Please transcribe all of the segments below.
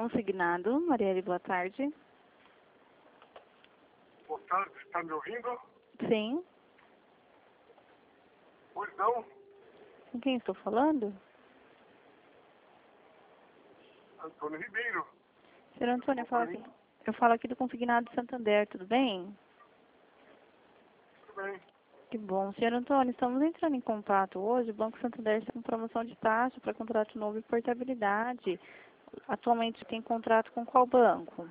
consignado. Marielle, boa tarde. Boa tarde, está me ouvindo? Sim. Pois não, Com quem estou falando? Antônio Ribeiro. Senhor Antônio, eu falo aqui do consignado de Santander, tudo bem? Tudo bem. Que bom. Senhor Antônio, estamos entrando em contato hoje. O Banco Santander está com promoção de taxa para contrato novo e portabilidade. Atualmente tem contrato com qual banco?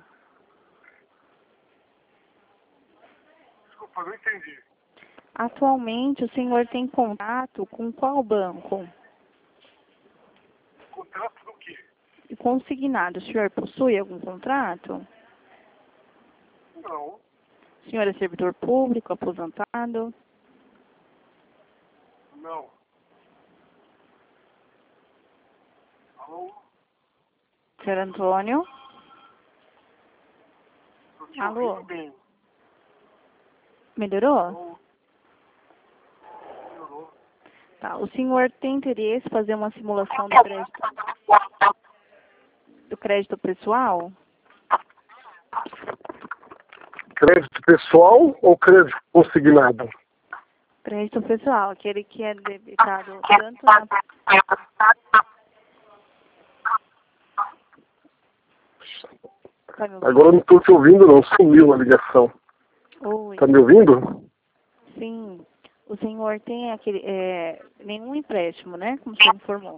Desculpa, não entendi. Atualmente o senhor tem contrato com qual banco? Contrato do quê? E consignado, o senhor possui algum contrato? Não, O senhor é servidor público, aposentado? não. Alô? Senhor Antônio? Estou te Alô? ouvindo bem. Melhorou? Alô? Melhorou. Tá. O senhor tem interesse em fazer uma simulação do crédito pessoal? Crédito pessoal ou crédito consignado? Crédito pessoal, aquele que é debitado tanto na... Tá me ouvindo? Agora eu não estou te ouvindo não, sumiu a ligação. Oi. Está me ouvindo? Sim. O senhor tem nenhum empréstimo, né? Como você informou.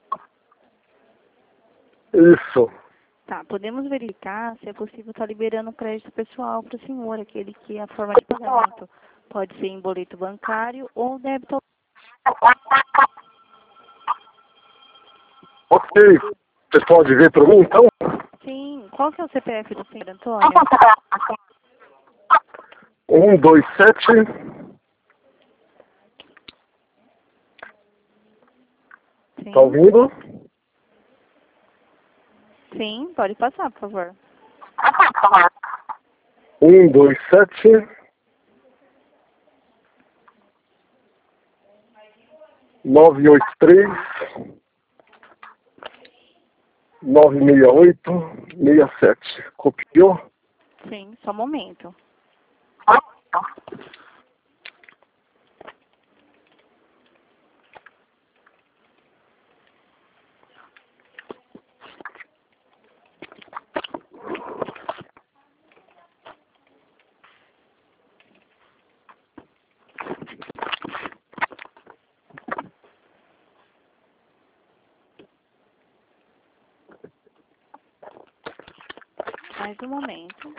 Isso. Tá, podemos verificar se é possível estar liberando o crédito pessoal para o senhor, aquele que a forma de pagamento pode ser em boleto bancário ou débito. Ok. Você pode ver para mim então? Sim. Qual que é o CPF do senhor Antônio? 127 Sim. Tá ouvindo? Sim, pode passar, por favor. 127 983 968 67. Copiou? Sim, só um momento. Mais um momento.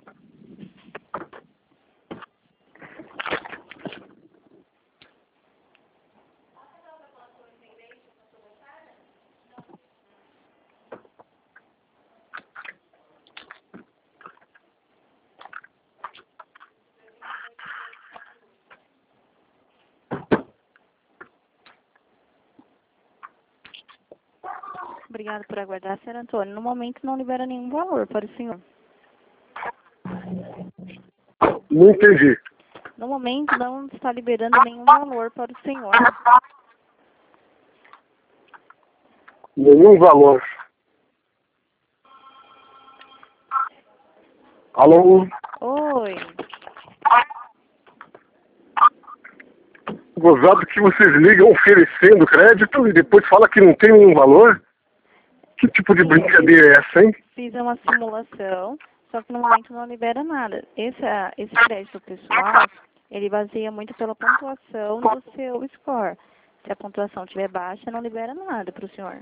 Obrigada por aguardar, senhor Antônio. No momento não libera nenhum valor para o senhor. Não entendi. No momento não está liberando nenhum valor para o senhor. Nenhum valor. Alô? Oi. Gozado que vocês ligam oferecendo crédito e depois fala que não tem nenhum valor? Que tipo de brincadeira é essa, hein? Fiz uma simulação, só que no momento não libera nada. Esse crédito pessoal, ele baseia muito pela pontuação do seu score. Se a pontuação estiver baixa, não libera nada para o senhor.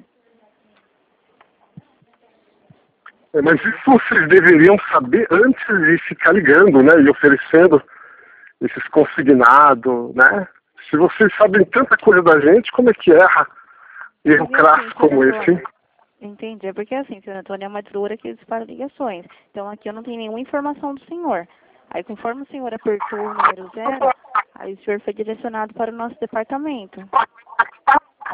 Mas isso vocês deveriam saber antes de ficar ligando, né? E oferecendo esses consignados, né? Se vocês sabem tanta coisa da gente, como é que erra erro Porque assim, crasso como senhor esse, hein? Antônio, entendi. É porque assim, senhor Antônio, é uma distribuidora que dispara ligações. Então aqui eu não tenho nenhuma informação do senhor. Aí conforme o senhor apertou o número 0, aí o senhor foi direcionado para o nosso departamento.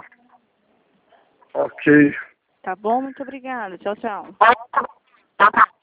Ok. Tá bom? Muito obrigada. Tchau, tchau.